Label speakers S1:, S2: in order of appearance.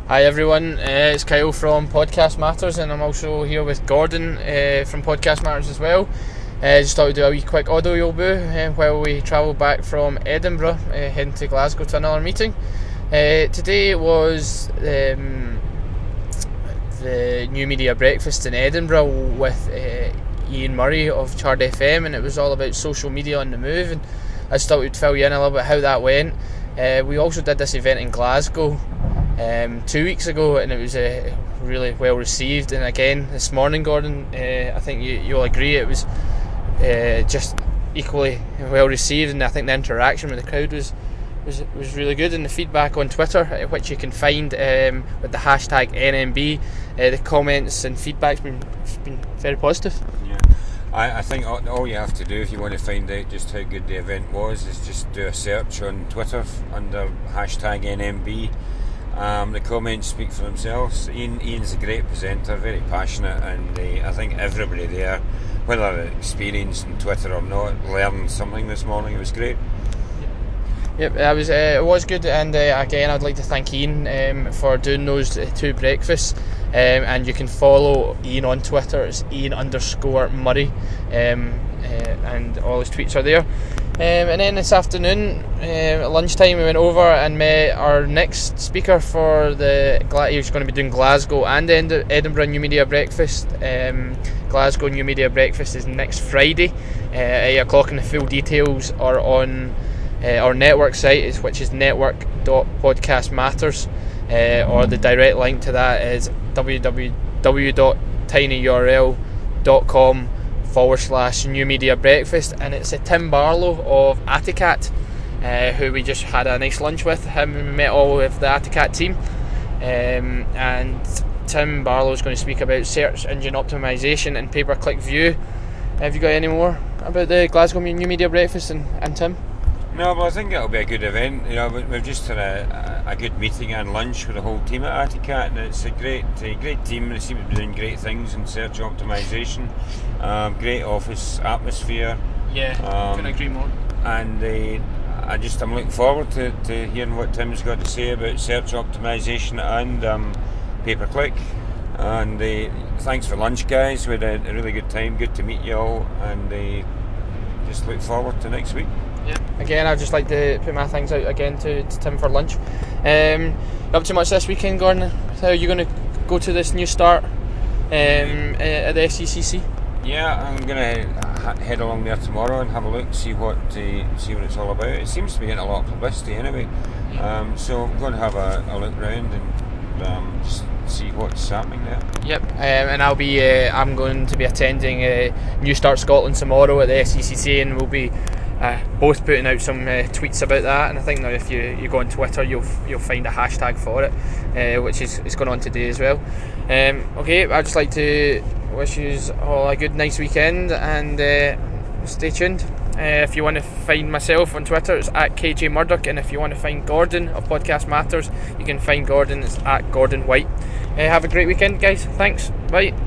S1: Hi everyone, it's Kyle from Podcast Matters, and I'm also here with Gordon from Podcast Matters as well. Just thought we'd do a wee quick audio while we travel back from Edinburgh, heading to Glasgow to another meeting. Today was the New Media Breakfast in Edinburgh with Ian Murray of Chard FM, and it was all about social media on the move, and I just thought we'd fill you in a little bit how that went. We also did this event in Glasgow 2 weeks ago, and it was really well received. And again this morning, Gordon, I think you'll agree it was just equally well received, and I think the interaction with the crowd was really good. And the feedback on Twitter, which you can find with the hashtag NMB, the comments and feedback's been very positive.
S2: Yeah, I think all you have to do if you want to find out just how good the event was is just do a search on Twitter under hashtag NMB. The comments speak for themselves. Ian's a great presenter, very passionate, and I think everybody there, whether experienced in Twitter or not, learned something this morning. It was great.
S1: Yep, it was good, and again I'd like to thank Ian for doing those two breakfasts, and you can follow Ian on Twitter. It's Ian_Murray, and all his tweets are there. And then this afternoon at lunchtime we went over and met our next speaker for he was going to be doing Glasgow and Edinburgh New Media Breakfast. Glasgow New Media Breakfast is next Friday at 8 o'clock, and the full details are on our network site, which is network.podcastmatters, or the direct link to that is www.tinyurl.com/New Media Breakfast. And it's Tim Barlow of Aticat, who we just had a nice lunch with. We met all of the Aticat team, and Tim Barlow is going to speak about search engine optimization and pay-per-click view. Have you got any more about the Glasgow New Media Breakfast and Tim?
S2: No, but I think it'll be a good event. You know, we've just had a good meeting and lunch with the whole team at Aticat, and it's a great team. They seem to be doing great things in search optimization. Great office atmosphere.
S1: Yeah, couldn't agree more.
S2: And I'm looking forward to hearing what Tim's got to say about search optimization and pay-per-click. And thanks for lunch, guys. We had a really good time. Good to meet you all, and just look forward to next week.
S1: Yeah. Again, I'd just like to put my thanks out again to Tim for lunch. Up to much this weekend, Gordon? How are you going to go to this new start at the SCCC?
S2: Yeah, I'm going to head along there tomorrow and have a look, see what it's all about. It seems to be getting a lot of publicity anyway. So I'm going to have a look round and just see what's happening there. Yep,
S1: and I'm going to be attending New Start Scotland tomorrow at the SCCC, and we'll be both putting out some tweets about that. And I think now if you go on Twitter, you'll find a hashtag for it, which is going on today as well. Okay, I'd just like to wish you all a good, nice weekend, and stay tuned. If you want to find myself on Twitter, it's at KJ Murdoch, and if you want to find Gordon of Podcast Matters, you can find Gordon, it's at Gordon White. Have a great weekend, guys. Thanks. Bye.